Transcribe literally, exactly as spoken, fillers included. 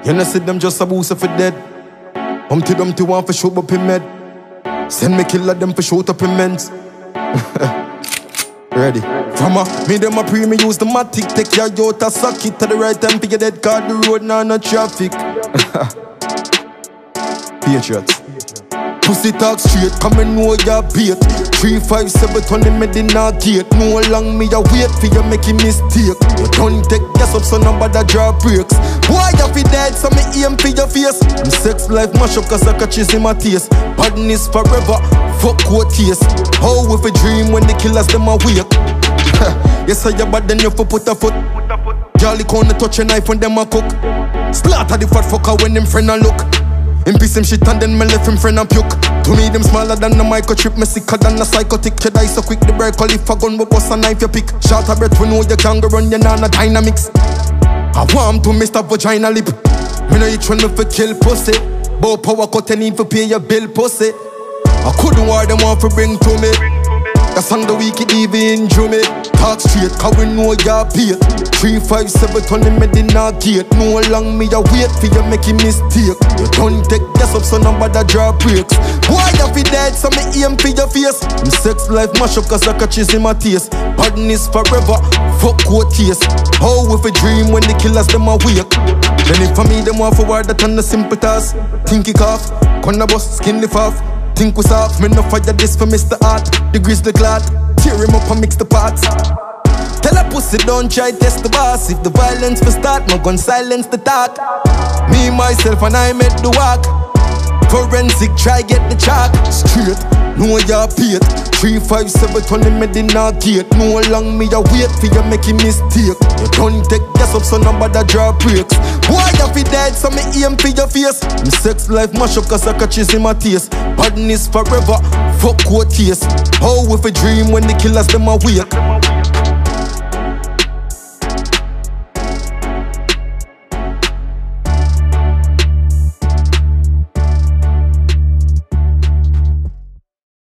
You know see them just a boost for dead. Humpty Dumpty want for shoot up in med. Send me killer them for shoot up in men's. Ready. From a, me them a pre, me use the matic. Take your yacht suck it to the right time for your dead car. The road now no traffic. Patriots. Pussy talk straight, come and know your bait. Three, five, seven, twenty made in a gate. No long me a wait for you making mistake. You don't take gas up so nobody draw brakes. Why you fi dead so me aim for your face. I'm sex life mash up cause I catch in my taste. Badness forever, fuck what taste. How if a dream when the killers them awake. Yes I you bad then you for put a foot. Jolly corner touch a knife when them a cook. Slaughter the fat fucker when them friend a look. In peace him shit and then me left him friend and puke. To me them smaller than the microchip. Me sicker than a psychotic. You die so quick the break all if a gun will bust a knife you pick. Short a breath we know you can go run your nana dynamics. I want to Mister Vagina Lip. Me know you trying me for kill pussy. But power cut and need for pay your bill pussy. I couldn't war them want for bring to me. That's on the wicked even injure me. Talk straight, cause we know you're paid. Three, five, seven, twenty made in a gate. No long me a wait for you making mistake. You don't take gas up so nobody draw brakes. Why you fi dead so me aim for your face. I'm sex life mash up cause I catch in my taste. Badness forever, fuck what taste. How if a dream when the killers them awake. Then if for me them want forward that on the simple task. Think it off, corner bus, skin lift off. Think we soft, me no fire this for Mister Art. The grizzly glad, tear him up and mix the parts. Tell a pussy don't try test the boss. If the violence for start, no gun silence the talk. Me, myself and I made the walk. Forensic try get the chalk. Straight, know you're paid. Three, five, seven, twenty made in a gate. No long me a wait for you making mistake. You don't take gas up so nobody draw brakes. Why you fi dead so me aim for your face. I'm sex life mash up cause I catch in my taste. Badness forever, fuck what taste. How if a dream when the killers them awake.